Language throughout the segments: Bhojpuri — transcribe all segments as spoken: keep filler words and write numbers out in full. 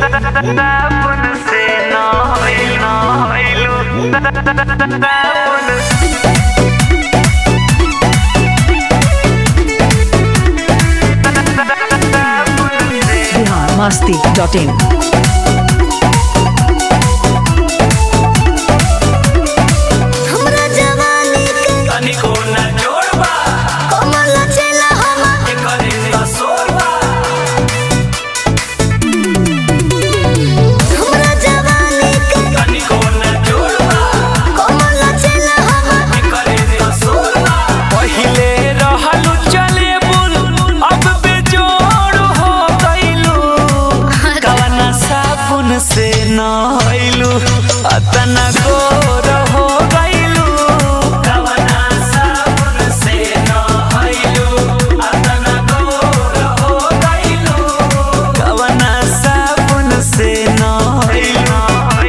साबुन से नहइलू साबुन बिहार मस्ती डॉट इन। से नहइलू अतना गोर हो गइलू कवना साबुन से नहइलू अतना गोर हो गइलू कवना साबुन से नहइलू।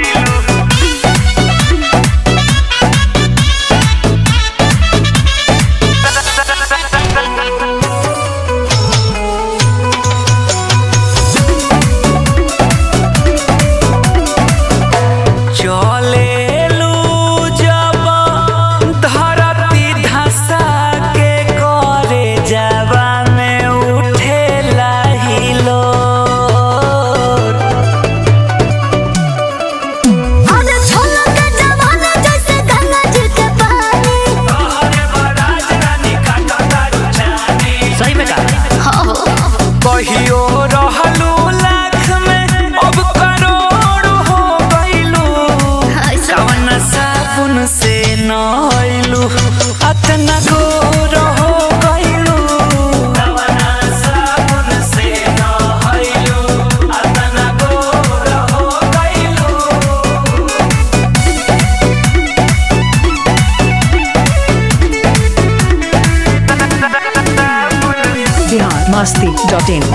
चलेलू जब धरती धसा के करे जावा में उठेला हिलोर। अरे छोला के जवाना जैसे गंगा जी के पानी तोहरे बराज रानी काटा दारू जानी। सही में कहा। हाँ हो कहियो रहलू लाख में अब करोड़ हो गइलू कवना साबुन से नहइलू अतना गोर हो गइलू कवना साबुन से नहइलू अतना गोर हो गइलू। Bihar Masti dot in.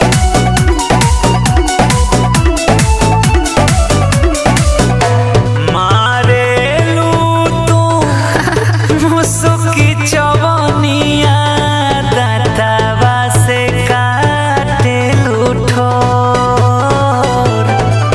मारेलू तू मुसुकी चवनिया दाँतवा से काटेलू ठोर।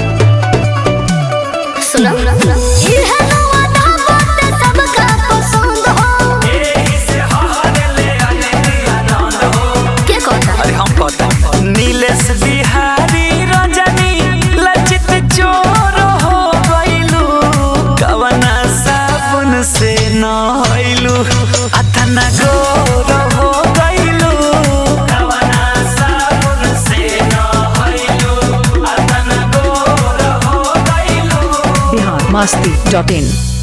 सुनो इहे नवा दावत सबका पसंद हो एही से हहरले अनेक आनंद हो। के कहता अरे हम कहता नीलेश बिहारी रजनी लचित चोर हो गइलू कवना साबुन से नहइलू अतना गोर हो गइलू कवना साबुन से नहइलू अतना गोर हो गइलू। बिहार मस्ती डॉट इन।